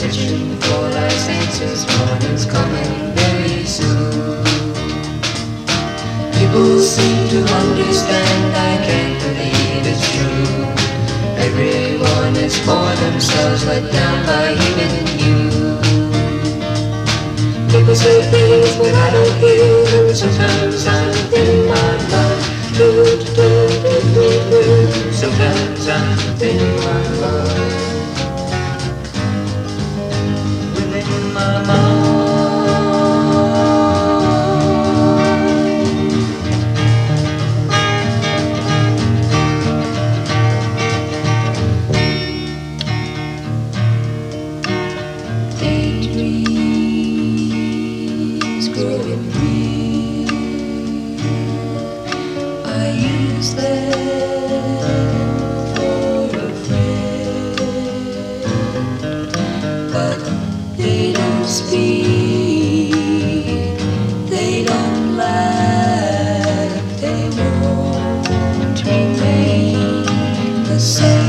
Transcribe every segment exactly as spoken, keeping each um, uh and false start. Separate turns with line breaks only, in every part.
searching for life's answers. Morning's coming very soon. People seem to understand, I can't believe it's true. Everyone is for themselves, let down by even you. People say things but I don't hear them. Sometimes I'm within my mind. Do, do, do, do, do, do. Sometimes I'm within my mind. Within my mind. Daydreams growing real. I use them for a friend, but they don't speak, they don't laugh, they won't remain the same.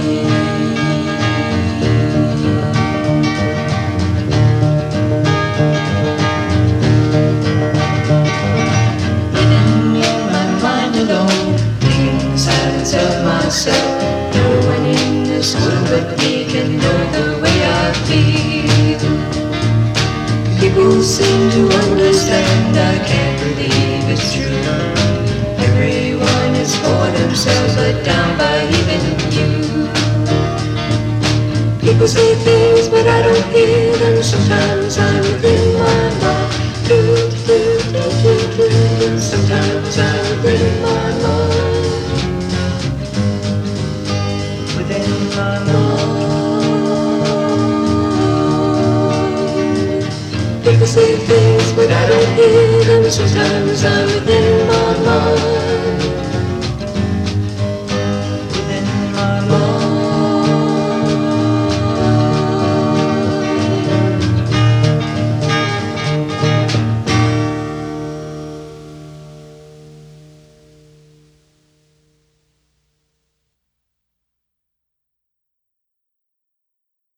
No one in this world but me can know the way I feel. People seem to understand, I can't believe it's true. Everyone is for themselves, let down by even you. People say things but I don't hear them. Sometimes I'm within my mind. Do, do, do, do, do. Sometimes I'm within my mind. Within my mind. People say things but I don't hear them. Sometimes I'm within